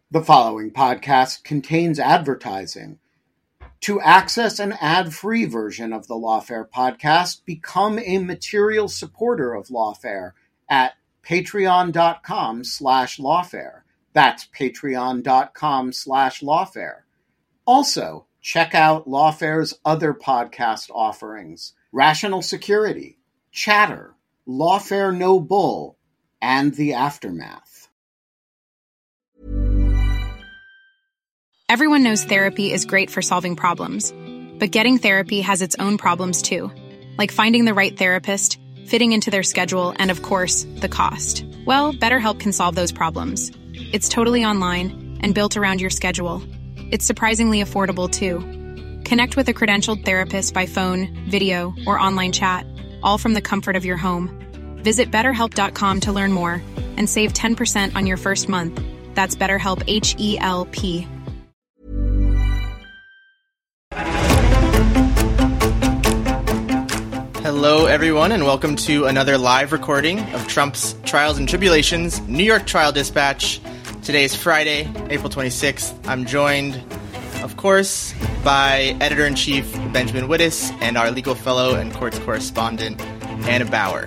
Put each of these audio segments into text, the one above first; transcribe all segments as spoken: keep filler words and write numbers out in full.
The following podcast contains advertising. To access an ad-free version of the Lawfare podcast, become a material supporter of Lawfare at patreon.com slash lawfare. That's patreon.com slash lawfare. Also, check out Lawfare's other podcast offerings, Rational Security, Chatter, Lawfare No Bull, and The Aftermath. Everyone knows therapy is great for solving problems, but getting therapy has its own problems too, like finding the right therapist, fitting into their schedule, and of course, the cost. Well, BetterHelp can solve those problems. It's totally online and built around your schedule. It's surprisingly affordable too. Connect with a credentialed therapist by phone, video, or online chat, all from the comfort of your home. Visit better help dot com to learn more and save ten percent on your first month. That's BetterHelp, H E L P. Hello, everyone, and welcome to another live recording of Trump's Trials and Tribulations New York Trial Dispatch. Today is Friday, April twenty-sixth. I'm joined, of course, by Editor-in-Chief Benjamin Wittes and our legal fellow and courts correspondent, Anna Bower.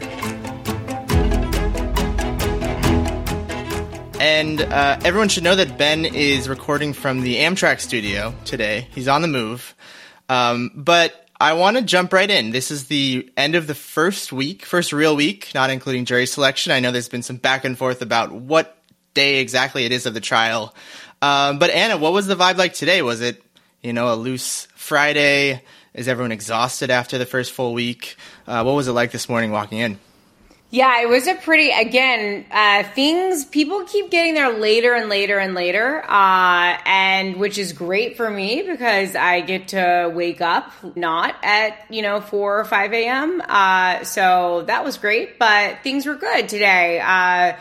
And uh, everyone should know that Ben is recording from the Amtrak studio today. He's on the move. Um, but I want to jump right in. This is the end of the first week, first real week, not including jury selection. I know there's been some back and forth about what day exactly it is of the trial. Um, but Anna, what was the vibe like today? Was it, you know, a loose Friday? Is everyone exhausted after the first full week? Uh, what was it like this morning walking in? Yeah, it was a pretty, again, uh, things, people keep getting there later and later and later, uh, and which is great for me because I get to wake up not at, you know, four or five a.m., uh, so that was great, but things were good today. Uh,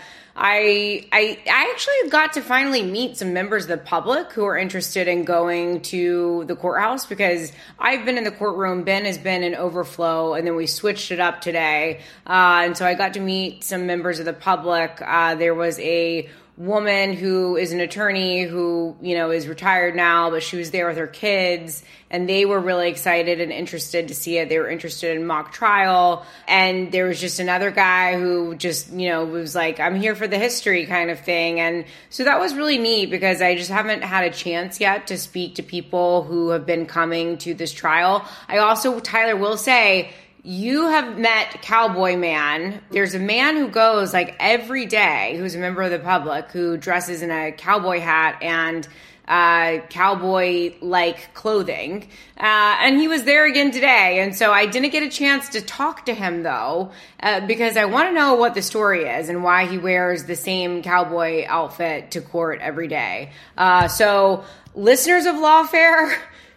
I, I I actually got to finally meet some members of the public who are interested in going to the courthouse because I've been in the courtroom. Ben has been in overflow, and then we switched it up today. Uh, and so I got to meet some members of the public. Uh, there was a woman who is an attorney who, you know, is retired now, but she was there with her kids, and they were really excited and interested to see it. They were interested in mock trial. And there was just another guy who just, you know, was like, I'm here for the history kind of thing. And so that was really neat because I just haven't had a chance yet to speak to people who have been coming to this trial. I also, Tyler, will say, you have met Cowboy Man. There's a man who goes like every day who's a member of the public who dresses in a cowboy hat and uh, cowboy-like clothing. Uh, and he was there again today. And so I didn't get a chance to talk to him, though, uh, because I want to know what the story is and why he wears the same cowboy outfit to court every day. Uh, so listeners of Lawfare,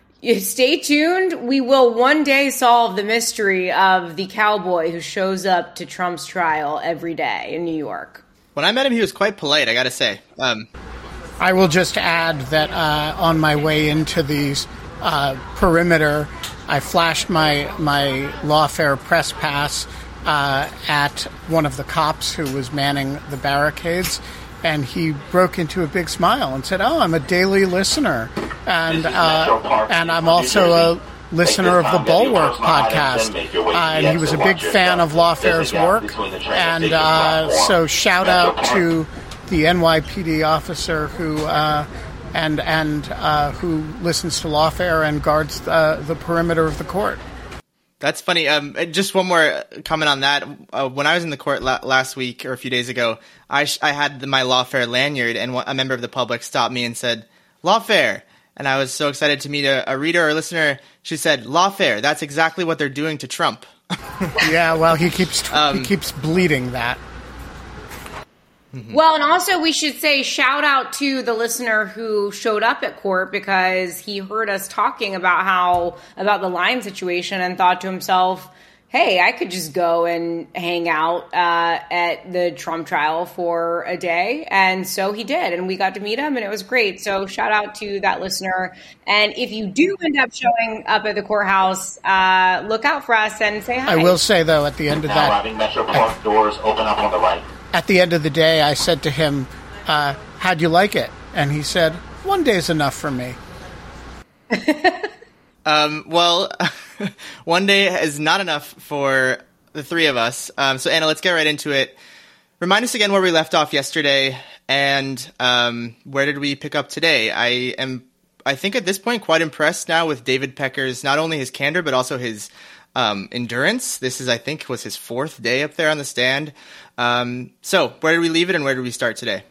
stay tuned. We will one day solve the mystery of the cowboy who shows up to Trump's trial every day in New York. When I met him, he was quite polite, I gotta say. Um, I will just add that uh, on my way into the uh, perimeter, I flashed my, my Lawfare press pass uh, at one of the cops who was manning the barricades. And he broke into a big smile and said, "Oh, I'm a daily listener, and uh, and I'm also a listener of the Bulwark podcast." Uh, and he was a big fan of Lawfare's work, and uh, so shout out to the N Y P D officer who uh, and and uh, who listens to Lawfare and guards uh, the perimeter of the court. That's funny. Um, just one more comment on that. Uh, when I was in the court la- last week or a few days ago, I sh- I had the, my Lawfare lanyard, and a member of the public stopped me and said, "Lawfare." And I was so excited to meet a, a reader or a listener. She said, "Lawfare, that's exactly what they're doing to Trump." Yeah, well, he keeps um, he keeps bleeding that. Mm-hmm. Well, and also we should say shout out to the listener who showed up at court because he heard us talking about how, about the Lyme situation and thought to himself, hey, I could just go and hang out uh, at the Trump trial for a day. And so he did. And we got to meet him and it was great. So shout out to that listener. And if you do end up showing up at the courthouse, uh, look out for us and say hi. I will say, though, at the end of now that, having Metro Park doors open up on the right. At the end of the day, I said to him, uh, how'd you like it? And he said, one day is enough for me. um, well, one day is not enough for the three of us. Um, so, Anna, let's get right into it. Remind us again where we left off yesterday, and um, where did we pick up today? I am, I think at this point, quite impressed now with David Pecker's, not only his candor, but also his um, endurance. This is, I think, was his fourth day up there on the stand. Um, so where did we leave it, and where did we start today?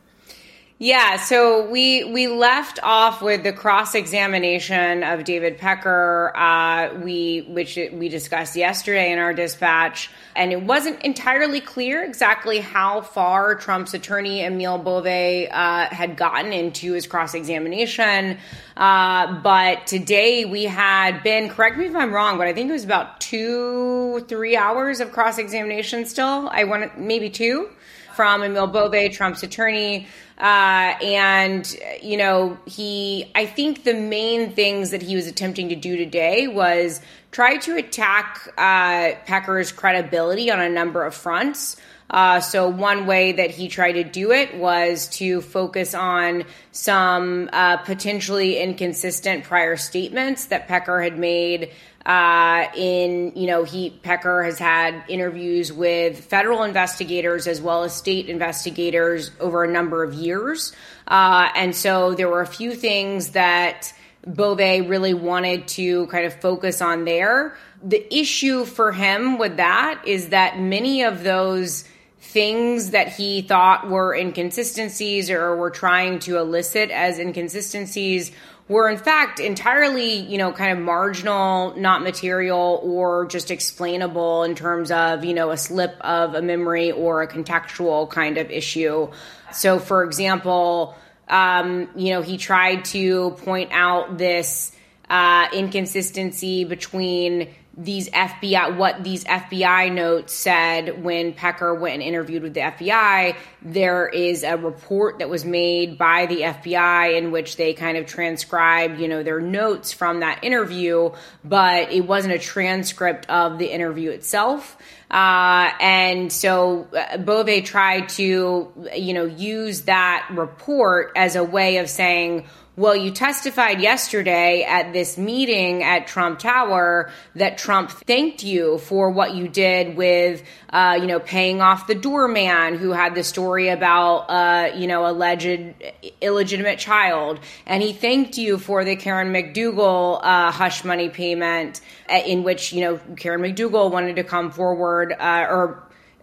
Yeah, so we we left off with the cross-examination of David Pecker, uh, we which we discussed yesterday in our dispatch, and it wasn't entirely clear exactly how far Trump's attorney, Emile Beauvais, uh, had gotten into his cross-examination. Uh, but today we had been, correct me if I'm wrong, but I think it was about two, three hours of cross-examination still. I want maybe two from Emile Beauvais, Trump's attorney. Uh, and, you know, he, I think the main things that he was attempting to do today was try to attack uh, Pecker's credibility on a number of fronts. Uh, so one way that he tried to do it was to focus on some uh, potentially inconsistent prior statements that Pecker had made. Uh, in, you know, he, Pecker has had interviews with federal investigators as well as state investigators over a number of years. Uh, and so there were a few things that Beauvais really wanted to kind of focus on there. The issue for him with that is that many of those things that he thought were inconsistencies or were trying to elicit as inconsistencies were in fact entirely, you know, kind of marginal, not material, or just explainable in terms of, you know, a slip of a memory or a contextual kind of issue. So, for example, um, you know, he tried to point out this uh, inconsistency between these F B I, what these F B I notes said when Pecker went and interviewed with the F B I. There is a report that was made by the F B I in which they kind of transcribed, you know, their notes from that interview, but it wasn't a transcript of the interview itself. Uh, and so uh, Beauvais tried to, you know, use that report as a way of saying, well, you testified yesterday at this meeting at Trump Tower that Trump thanked you for what you did with, uh, you know, paying off the doorman who had the story about, uh, you know, alleged illegitimate child. And he thanked you for the Karen McDougal uh, hush money payment in which, you know, Karen McDougal wanted to come forward uh, or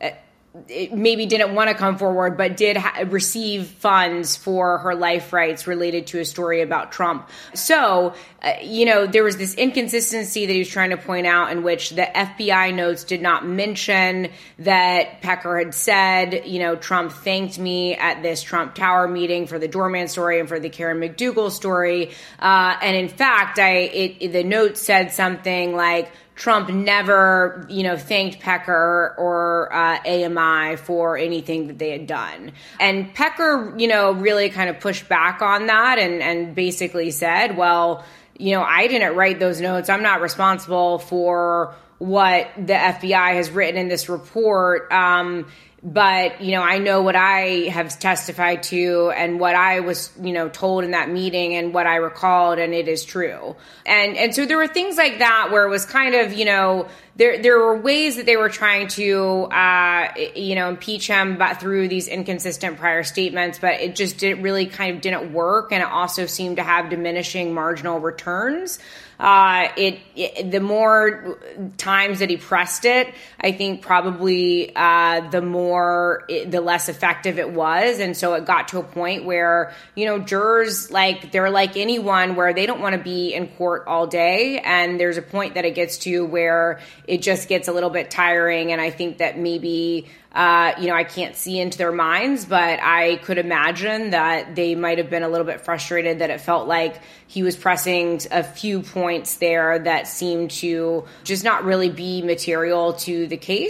It maybe didn't want to come forward, but did ha- receive funds for her life rights related to a story about Trump. So, uh, you know, there was this inconsistency that he was trying to point out in which the F B I notes did not mention that Pecker had said, you know, Trump thanked me at this Trump Tower meeting for the doorman story and for the Karen McDougal story. Uh, and in fact, I it, the note said something like, Trump never, you know, thanked Pecker or uh, A M I for anything that they had done. And Pecker, you know, really kind of pushed back on that and, and basically said, well, you know, I didn't write those notes. I'm not responsible for what the F B I has written in this report. Um, But, you know, I know what I have testified to and what I was, you know, told in that meeting and what I recalled, and it is true. And and so there were things like that where it was kind of, you know, there there were ways that they were trying to, uh, you know, impeach him but through these inconsistent prior statements, but it just didn't really kind of didn't work, and it also seemed to have diminishing marginal returns. Uh, it, it the more times that he pressed it, I think probably uh, the more it, the less effective it was, and so it got to a point where, you know, jurors, like they're like anyone, where they don't want to be in court all day, and there's a point that it gets to where it just gets a little bit tiring, and I think that maybe. Uh, you know, I can't see into their minds, but I could imagine that they might have been a little bit frustrated that it felt like he was pressing a few points there that seemed to just not really be material to the case.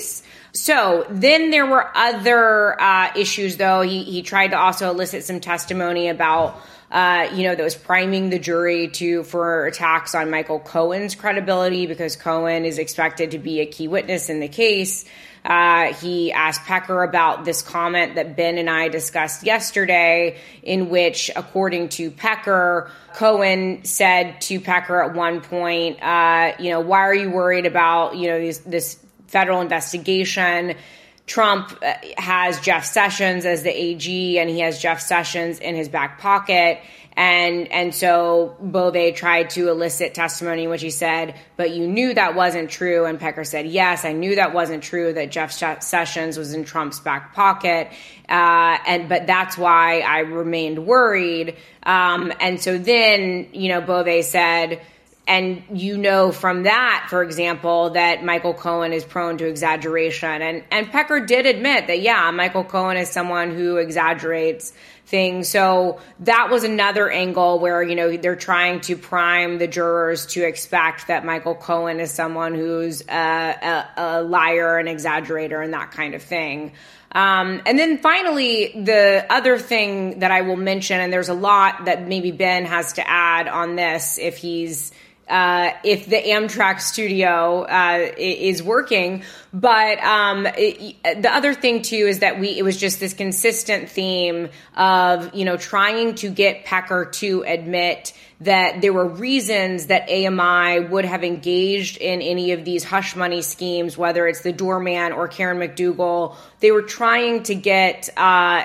So then there were other uh, issues, though. He, he tried to also elicit some testimony about, uh, you know, that was priming the jury to for attacks on Michael Cohen's credibility, because Cohen is expected to be a key witness in the case. Uh, he asked Pecker about this comment that Ben and I discussed yesterday, in which, according to Pecker, Cohen said to Pecker at one point, uh, you know, why are you worried about, you know, this, this federal investigation? Trump has Jeff Sessions as the A G, and he has Jeff Sessions in his back pocket. And and so Bove tried to elicit testimony in which he said, but you knew that wasn't true. And Pecker said, yes, I knew that wasn't true, that Jeff Sessions was in Trump's back pocket. Uh, and but that's why I remained worried. Um, and so then, you know, Bove said, and you know from that, for example, that Michael Cohen is prone to exaggeration. And, and Pecker did admit that, yeah, Michael Cohen is someone who exaggerates things. So that was another angle where, you know, they're trying to prime the jurors to expect that Michael Cohen is someone who's a, a, a liar, an exaggerator, and that kind of thing. Um, and then finally, the other thing that I will mention, and there's a lot that maybe Ben has to add on this if he's Uh, if the Amtrak studio uh, is working. But um, it, the other thing, too, is that we it was just this consistent theme of, you know, trying to get Pecker to admit that there were reasons that A M I would have engaged in any of these hush money schemes, whether it's the doorman or Karen McDougal. They were trying to get uh,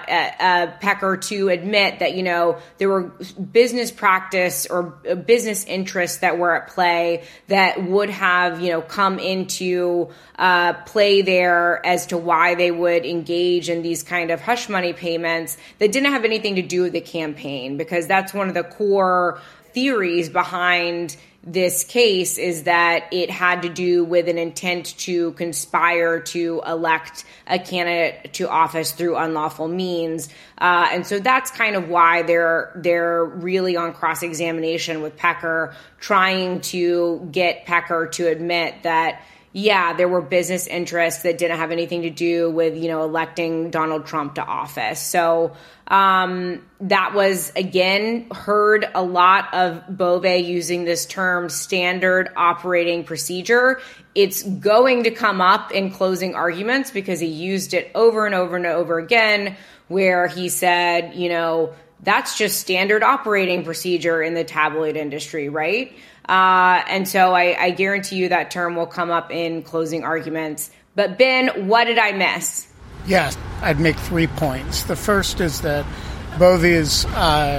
uh, Pecker to admit that, you know, there were business practice or business interests that were at play that would have, you know, come into uh, play there as to why they would engage in these kind of hush money payments that didn't have anything to do with the campaign, because that's one of the core theories behind this case, is that it had to do with an intent to conspire to elect a candidate to office through unlawful means. Uh, and so that's kind of why they're they're really on cross-examination with Pecker, trying to get Pecker to admit that, yeah, there were business interests that didn't have anything to do with, you know, electing Donald Trump to office. So um, that was, again, heard a lot of Bove using this term standard operating procedure. It's going to come up in closing arguments because he used it over and over and over again, where he said, you know, that's just standard operating procedure in the tabloid industry, right? Uh, and so I, I guarantee you that term will come up in closing arguments. But Ben, what did I miss? Yes, I'd make three points. The first is that Bove's uh,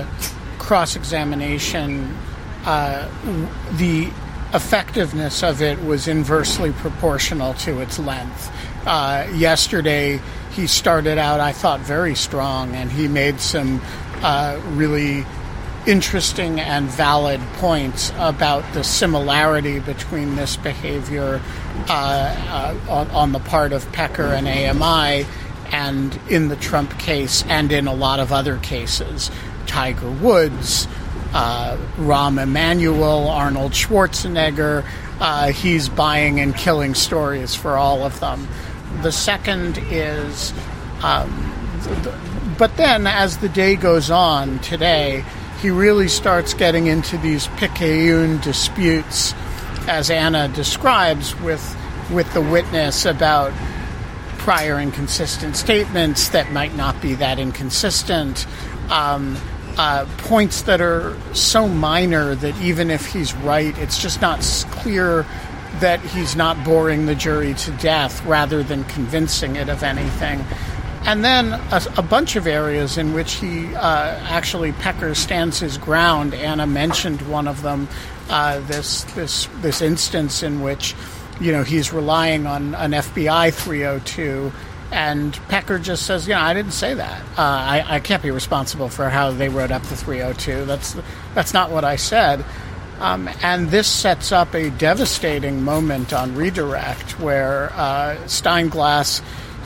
cross-examination, uh, the effectiveness of it was inversely proportional to its length. Uh, yesterday, he started out, I thought, very strong, and he made some uh, really interesting and valid points about the similarity between this behavior uh, uh, on, on the part of Pecker and A M I and in the Trump case and in a lot of other cases. Tiger Woods, uh, Rahm Emanuel, Arnold Schwarzenegger, uh, he's buying and killing stories for all of them. The second is, um, the, but then as the day goes on today, he really starts getting into these picayune disputes, as Anna describes, with with the witness about prior inconsistent statements that might not be that inconsistent, um, uh, points that are so minor that even if he's right, it's just not clear that he's not boring the jury to death rather than convincing it of anything. And then a, a bunch of areas in which he uh, actually Pecker stands his ground. Anna mentioned one of them, uh, this this this instance in which, you know, he's relying on an F B I three oh two, and Pecker just says, you know, I didn't say that. Uh, I, I can't be responsible for how they wrote up the three oh two. That's that's not what I said. Um, and this sets up a devastating moment on redirect where uh, Steinglass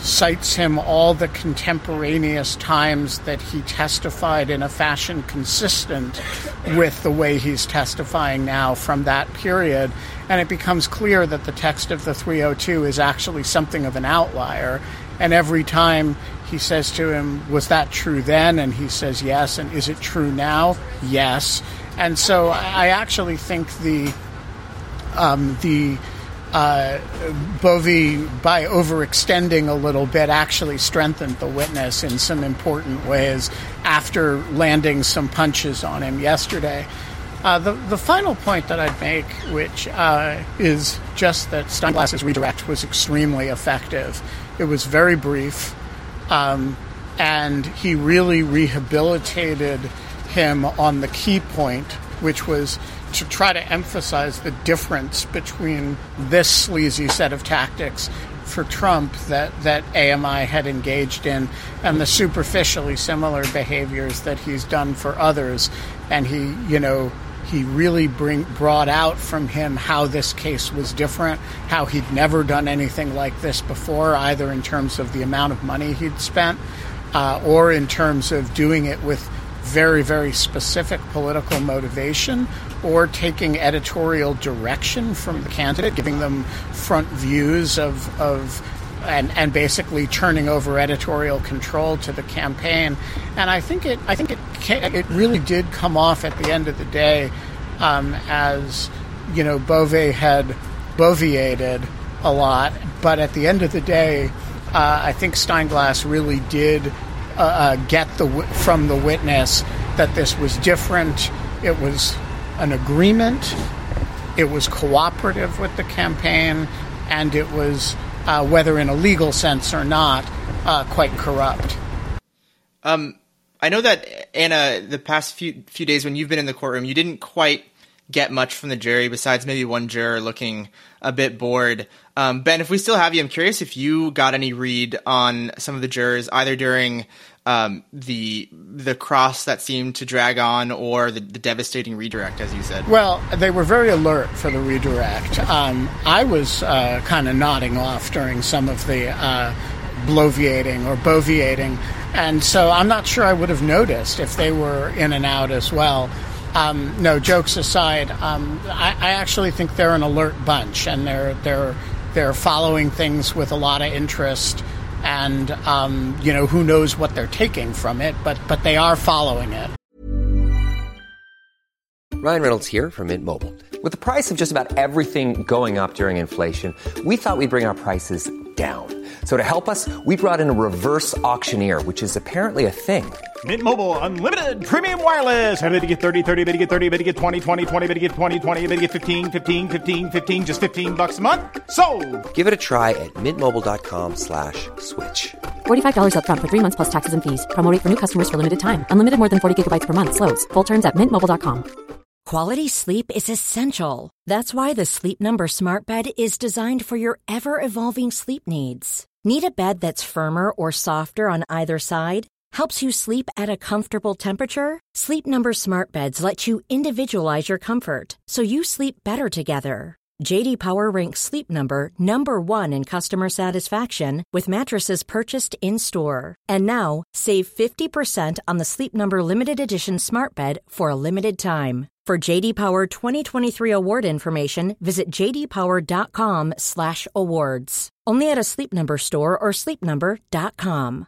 cites him all the contemporaneous times that he testified in a fashion consistent with the way he's testifying now from that period. And it becomes clear that the text of the three oh two is actually something of an outlier. And every time he says to him, was that true then? And he says yes. And is it true now? Yes. And so I actually think the um, the uh, Bovey, by overextending a little bit, actually strengthened the witness in some important ways after landing some punches on him yesterday. Uh, the, the final point that I'd make, which uh, is just that Steinglass's redirect was extremely effective. It was very brief, um, and he really rehabilitated him on the key point, which was to try to emphasize the difference between this sleazy set of tactics for Trump that, that A M I had engaged in and the superficially similar behaviors that he's done for others. And he, you know, he really bring, brought out from him how this case was different, how he'd never done anything like this before, either in terms of the amount of money he'd spent uh, or in terms of doing it with very, very specific political motivation or taking editorial direction from the candidate, giving them front views of, of and, and basically turning over editorial control to the campaign. And I think it I think it it really did come off at the end of the day um, as, you know, Bovey had boviated a lot. But at the end of the day, uh, I think Steinglass really did uh, uh, get the from the witness that this was different. It was an agreement. It was cooperative with the campaign, and it was, uh, whether in a legal sense or not, uh, quite corrupt. Um, I know that, Anna, the past few few days when you've been in the courtroom, you didn't quite get much from the jury besides maybe one juror looking a bit bored. Um, Ben, if we still have you, I'm curious if you got any read on some of the jurors, either during um, the the cross that seemed to drag on or the, the devastating redirect, as you said. Well, they were very alert for the redirect. Um, I was uh, kind of nodding off during some of the uh, bloviating or boviating, and so I'm not sure I would have noticed if they were in and out as well. Um, no, jokes aside, um, I, I actually think they're an alert bunch, and they're they're they're following things with a lot of interest, and um, you know, who knows what they're taking from it, but but they are following it. Ryan Reynolds here from Mint Mobile. With the price of just about everything going up during inflation, we thought we'd bring our prices down. So to help us, we brought in a reverse auctioneer, which is apparently a thing. Mint Mobile Unlimited Premium Wireless. How to get thirty, thirty, how to get thirty, how to get twenty, twenty, twenty, how to get twenty, twenty, how to get fifteen, fifteen, fifteen, fifteen, just fifteen bucks a month? Sold! Give it a try at mintmobile.com slash switch. forty-five dollars up front for three months plus taxes and fees. Promo rate for new customers for limited time. Unlimited more than forty gigabytes per month. Slows full terms at mint mobile dot com. Quality sleep is essential. That's why the Sleep Number Smart Bed is designed for your ever-evolving sleep needs. Need a bed that's firmer or softer on either side? Helps you sleep at a comfortable temperature? Sleep Number Smart Beds let you individualize your comfort, so you sleep better together. J D Power ranks Sleep Number number one in customer satisfaction with mattresses purchased in-store. And now, save fifty percent on the Sleep Number Limited Edition Smart Bed for a limited time. For J D Power twenty twenty-three award information, visit jdpower.com slash awards. Only at a Sleep Number store or sleep number dot com.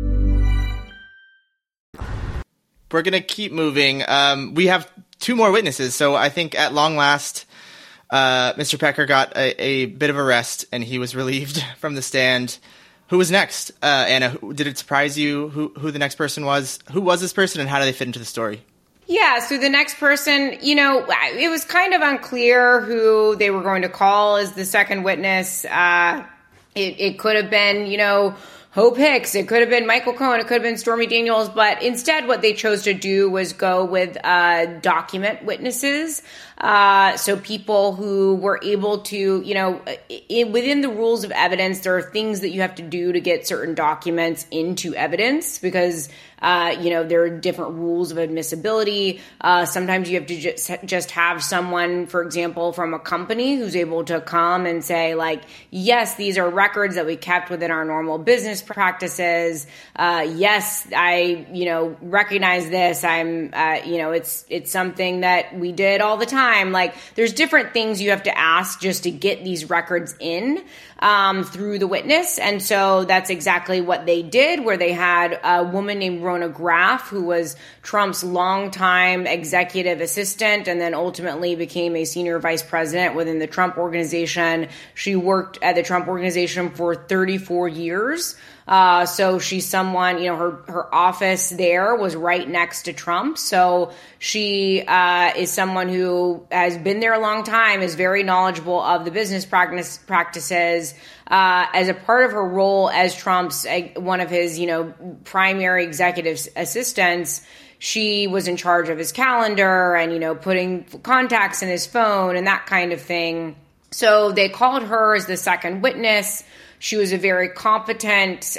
We're going to keep moving. Um, we have two more witnesses, so I think at long last, uh, Mister Pecker got a, a bit of a rest, and he was relieved from the stand. Who was next? Uh, Anna, did it surprise you who, who the next person was? Who was this person, and how do they fit into the story? Yeah, so the next person, you know, it was kind of unclear who they were going to call as the second witness. Uh, it, it could have been, you know, Hope Hicks. It could have been Michael Cohen. It could have been Stormy Daniels. But instead, what they chose to do was go with uh, document witnesses. Uh, so people who were able to, you know, in, within the rules of evidence, there are things that you have to do to get certain documents into evidence because Uh, you know, there are different rules of admissibility. Uh, sometimes you have to just, just have someone, for example, from a company who's able to come and say, like, yes, these are records that we kept within our normal business practices. Uh, yes, I, you know, recognize this. I'm, uh, you know, it's, it's something that we did all the time. Like, there's different things you have to ask just to get these records in um, through the witness. And so that's exactly what they did, where they had a woman named Rona Graff, who was Trump's longtime executive assistant and then ultimately became a senior vice president within the Trump Organization. She worked at the Trump Organization for thirty-four years. Uh, so she's someone, you know, her, her office there was right next to Trump. So she uh, is someone who has been there a long time, is very knowledgeable of the business practice, practices. Uh, as a part of her role as Trump's, uh, one of his, you know, primary executive assistants, she was in charge of his calendar and, you know, putting contacts in his phone and that kind of thing. So they called her as the second witness. She was a very competent,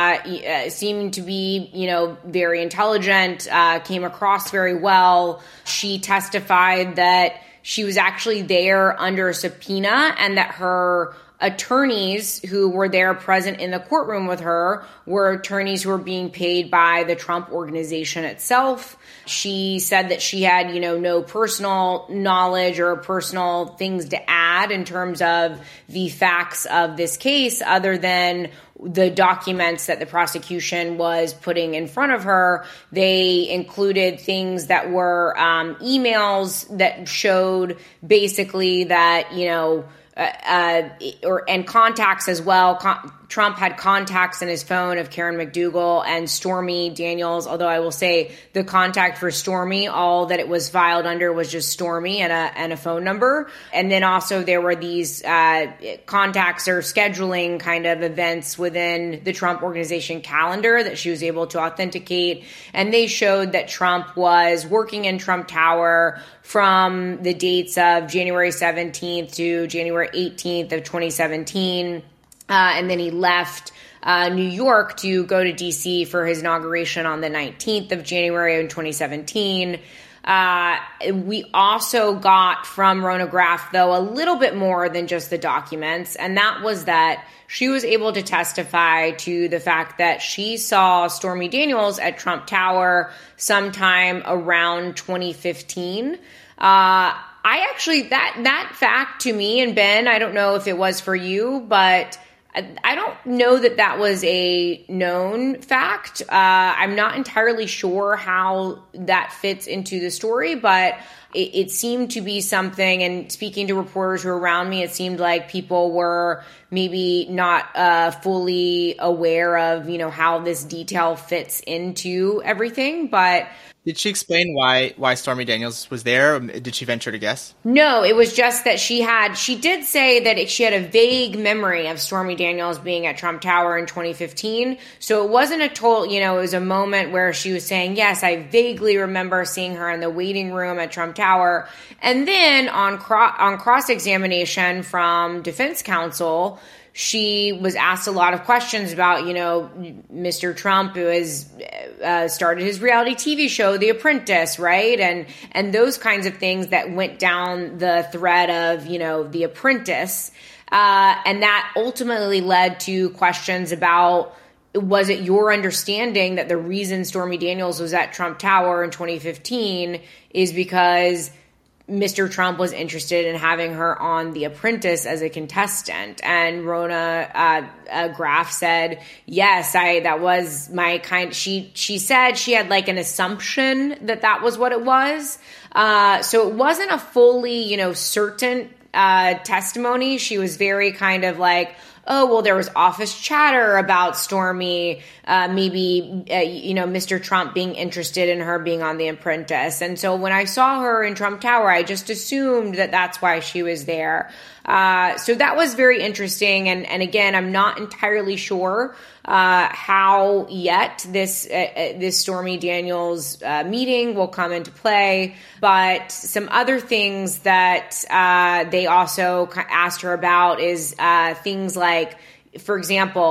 uh, seemed to be, you know, very intelligent, uh, came across very well. She testified that she was actually there under a subpoena and that her attorneys who were there present in the courtroom with her were attorneys who were being paid by the Trump Organization itself. She said that she had, you know, no personal knowledge or personal things to add in terms of the facts of this case other than the documents that the prosecution was putting in front of her. They included things that were um, emails that showed basically that, you know, Uh, uh, or and contacts as well. Con- Trump had contacts in his phone of Karen McDougal and Stormy Daniels, although I will say the contact for Stormy, all that it was filed under was just Stormy and a, and a phone number. And then also there were these uh, contacts or scheduling kind of events within the Trump Organization calendar that she was able to authenticate. And they showed that Trump was working in Trump Tower from the dates of January seventeenth to January eighteenth of twenty seventeen. Uh, and then he left uh, New York to go to D C for his inauguration on the nineteenth of January in twenty seventeen. Uh, we also got from Rona Graff, though, a little bit more than just the documents, and that was that she was able to testify to the fact that she saw Stormy Daniels at Trump Tower sometime around twenty fifteen. Uh, I actually, that, that fact to me, and Ben, I don't know if it was for you, but I don't know that that was a known fact. Uh, I'm not entirely sure how that fits into the story, but it, it seemed to be something, and speaking to reporters who were around me, it seemed like people were maybe not uh, fully aware of, you know, how this detail fits into everything, but did she explain why why Stormy Daniels was there? Did she venture to guess? No, it was just that she had, she did say that it, she had a vague memory of Stormy Daniels being at Trump Tower in twenty fifteen. So it wasn't a total, you know, it was a moment where she was saying, yes, I vaguely remember seeing her in the waiting room at Trump Tower. And then on, cro- on cross-examination from defense counsel, she was asked a lot of questions about, you know, Mister Trump, who has uh, started his reality T V show, The Apprentice, right? And and those kinds of things that went down the thread of, you know, The Apprentice. Uh, and that ultimately led to questions about, was it your understanding that the reason Stormy Daniels was at Trump Tower in twenty fifteen is because Mister Trump was interested in having her on The Apprentice as a contestant? And Rona uh, uh, Graff said, yes, I, that was my kind. She, she said she had like an assumption that that was what it was. Uh, so it wasn't a fully, you know, certain uh, testimony. She was very kind of like, oh, well, there was office chatter about Stormy, uh, maybe, uh, you know, Mister Trump being interested in her being on The Apprentice. And so when I saw her in Trump Tower, I just assumed that that's why she was there. Uh, so that was very interesting. And, and again, I'm not entirely sure uh, how yet this uh, this Stormy Daniels uh, meeting will come into play. But some other things that uh, they also asked her about is uh, things like, for example,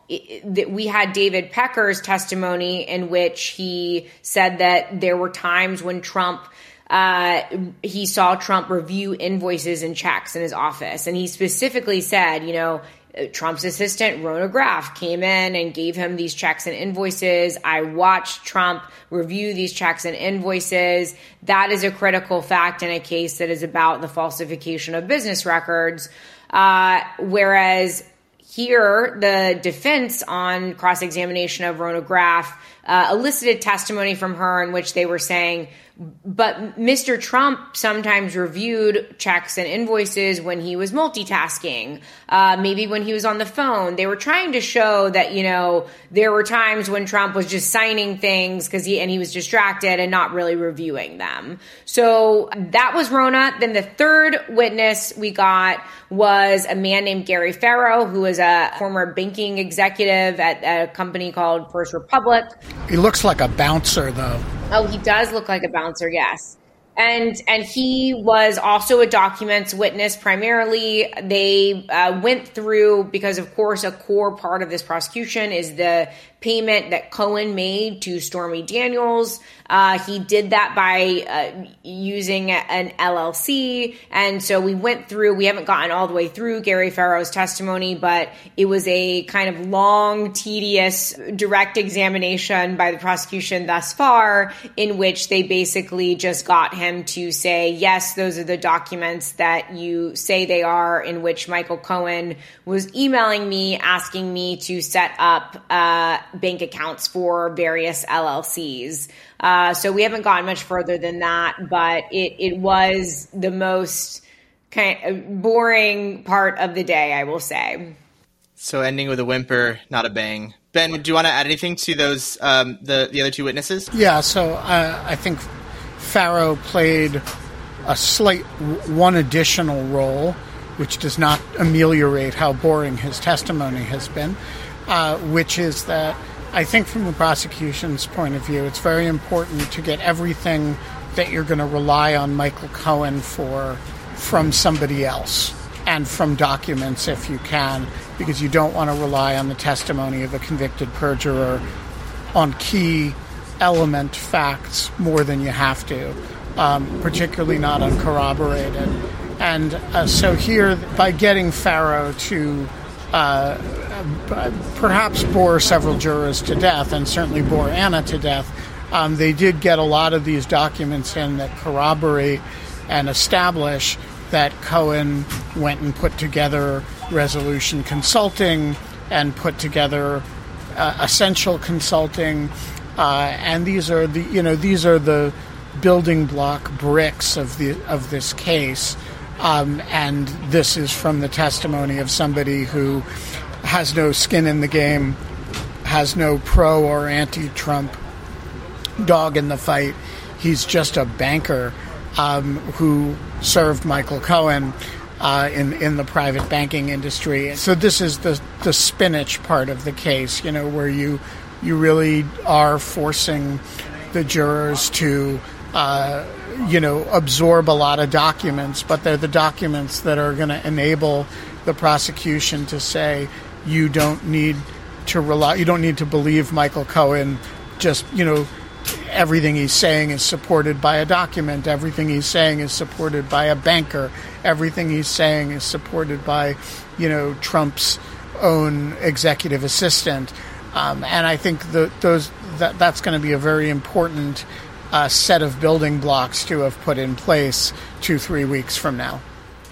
that we had David Pecker's testimony in which he said that there were times when Trump Uh, he saw Trump review invoices and checks in his office. And he specifically said, you know, Trump's assistant, Rona Graff, came in and gave him these checks and invoices. I watched Trump review these checks and invoices. That is a critical fact in a case that is about the falsification of business records. Uh, whereas here, the defense on cross-examination of Rona Graff uh, elicited testimony from her in which they were saying, but Mister Trump sometimes reviewed checks and invoices when he was multitasking, uh, maybe when he was on the phone. They were trying to show that, you know, there were times when Trump was just signing things because he and he was distracted and not really reviewing them. So that was Rona. Then the third witness we got was a man named Gary Farrow, who was a former banking executive at a company called First Republic. He looks like a bouncer, though. Oh, he does look like a bouncer, yes. And and he was also a documents witness primarily. They uh, went through, because of course a core part of this prosecution is the payment that Cohen made to Stormy Daniels. Uh, he did that by uh, using an L L C. And so we went through, we haven't gotten all the way through Gary Farrow's testimony, but it was a kind of long, tedious, direct examination by the prosecution thus far, in which they basically just got him to say, yes, those are the documents that you say they are, in which Michael Cohen was emailing me, asking me to set up uh, bank accounts for various L L Cs. Uh, so we haven't gotten much further than that, but it, it was the most kind of boring part of the day, I will say. So ending with a whimper, not a bang. Ben, do you want to add anything to those um, the the other two witnesses? Yeah, so uh, I think Farrow played a slight one additional role, which does not ameliorate how boring his testimony has been, uh, which is that I think from the prosecution's point of view, it's very important to get everything that you're going to rely on Michael Cohen for from somebody else and from documents if you can, because you don't want to rely on the testimony of a convicted perjurer on key element facts more than you have to, um, particularly not uncorroborated. And uh, so here, by getting Farrow to uh, perhaps bore several jurors to death, and certainly bore Anna to death, um, they did get a lot of these documents in that corroborate and establish that Cohen went and put together Resolution Consulting and put together uh, Essential Consulting, uh, and these are the you know these are the building block bricks of the of this case. Um, and this is from the testimony of somebody who has no skin in the game, has no pro or anti-Trump dog in the fight. He's just a banker um, who served Michael Cohen uh, in in the private banking industry. So this is the the spinach part of the case, you know, where you you really are forcing the jurors to Uh, you know, absorb a lot of documents, but they're the documents that are going to enable the prosecution to say you don't need to rely, you don't need to believe Michael Cohen. Just, you know, everything he's saying is supported by a document. Everything he's saying is supported by a banker. Everything he's saying is supported by, you know, Trump's own executive assistant. Um, and I think the, those that that's going to be a very important Uh, set of building blocks to have put in place two, three weeks from now.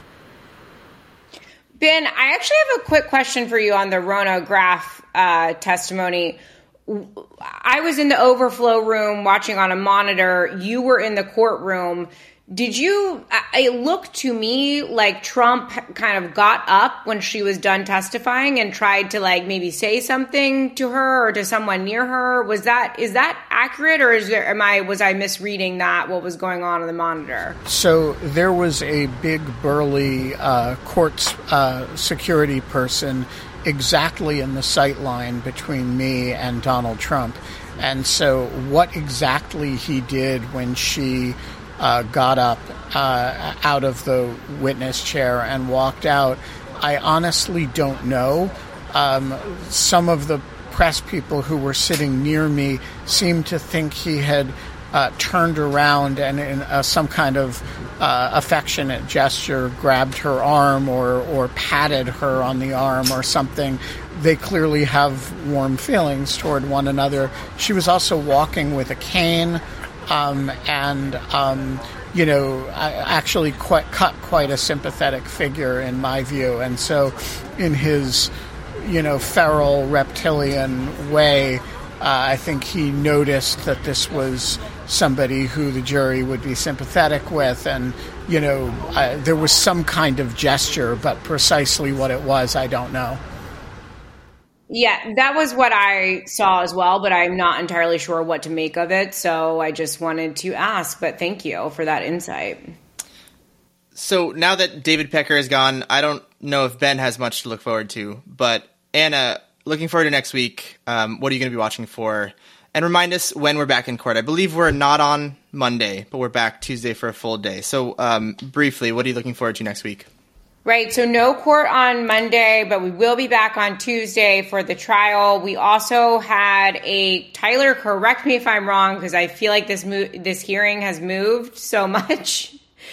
Ben, I actually have a quick question for you on the Rona Graff uh, testimony. I was in the overflow room watching on a monitor. You were in the courtroom. Did you, it looked to me like Trump kind of got up when she was done testifying and tried to like maybe say something to her or to someone near her. Was that, is that accurate, or is there, am I, was I misreading that, what was going on on the monitor? So there was a big burly uh, court uh, security person exactly in the sight line between me and Donald Trump. And so what exactly he did when she Uh, got up uh, out of the witness chair and walked out, I honestly don't know. um, some of the press people who were sitting near me seemed to think he had uh, turned around and in uh, some kind of uh, affectionate gesture grabbed her arm or, or patted her on the arm or something. They clearly have warm feelings toward one another. She was also walking with a cane um, and, um, you know, actually quite, cut quite a sympathetic figure in my view. And so in his, you know, feral reptilian way, uh, I think he noticed that this was somebody who the jury would be sympathetic with. And, you know, uh, there was some kind of gesture, but precisely what it was, I don't know. Yeah, that was what I saw as well, but I'm not entirely sure what to make of it. So I just wanted to ask, but thank you for that insight. So now that David Pecker is gone, I don't know if Ben has much to look forward to, but Anna, looking forward to next week. Um, what are you going to be watching for? And remind us when we're back in court. I believe we're not on Monday, but we're back Tuesday for a full day. So um, briefly, what are you looking forward to next week? Right. So no court on Monday, but we will be back on Tuesday for the trial. We also had a Tyler, correct me if I'm wrong, because I feel like this mo- this hearing has moved so much.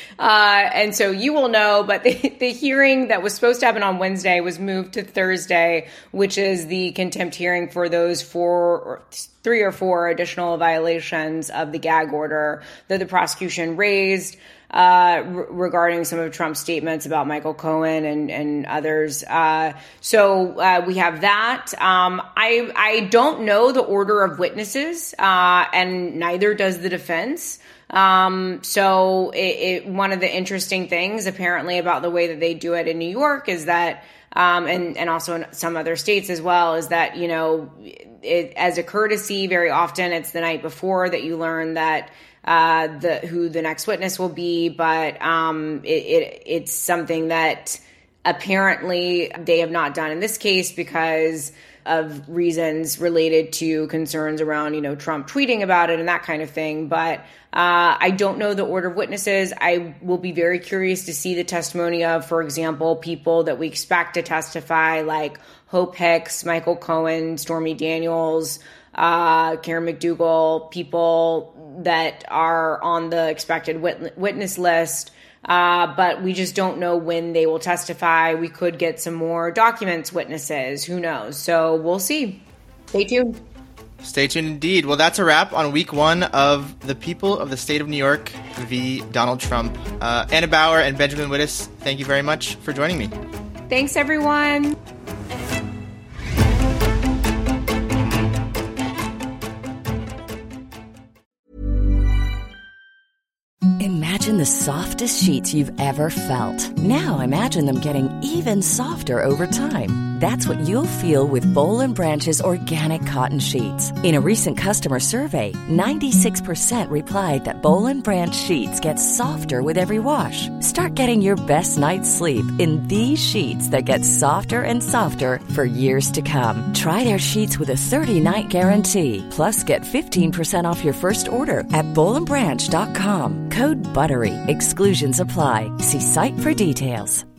Uh, and so you will know, but the, the hearing that was supposed to happen on Wednesday was moved to Thursday, which is the contempt hearing for those four or three or four additional violations of the gag order that the prosecution raised. Uh, re- regarding some of Trump's statements about Michael Cohen and, and others. Uh, so uh, we have that. Um, I, I don't know the order of witnesses, uh, and neither does the defense. Um, so it, it, one of the interesting things apparently about the way that they do it in New York is that, um, and, and also in some other states as well, is that, you know, it, as a courtesy, very often it's the night before that you learn that Uh, the who the next witness will be, but um, it, it it's something that apparently they have not done in this case because of reasons related to concerns around, you know, Trump tweeting about it and that kind of thing. But uh, I don't know the order of witnesses. I will be very curious to see the testimony of, for example, people that we expect to testify, like Hope Hicks, Michael Cohen, Stormy Daniels, uh, Karen McDougal, people that are on the expected wit- witness list. Uh, but we just don't know when they will testify. We could get some more documents witnesses. Who knows? So we'll see. Stay tuned. Stay tuned indeed. Well, that's a wrap on week one of The People of the State of New York v. Donald Trump. Uh, Anna Bower and Benjamin Wittes, thank you very much for joining me. Thanks, everyone. Imagine the softest sheets you've ever felt. Now imagine them getting even softer over time. That's what you'll feel with Boll and Branch's organic cotton sheets. In a recent customer survey, ninety-six percent replied that Boll and Branch sheets get softer with every wash. Start getting your best night's sleep in these sheets that get softer and softer for years to come. Try their sheets with a thirty-night guarantee. Plus, get fifteen percent off your first order at boll and branch dot com. Code BUTTERY. Exclusions apply. See site for details.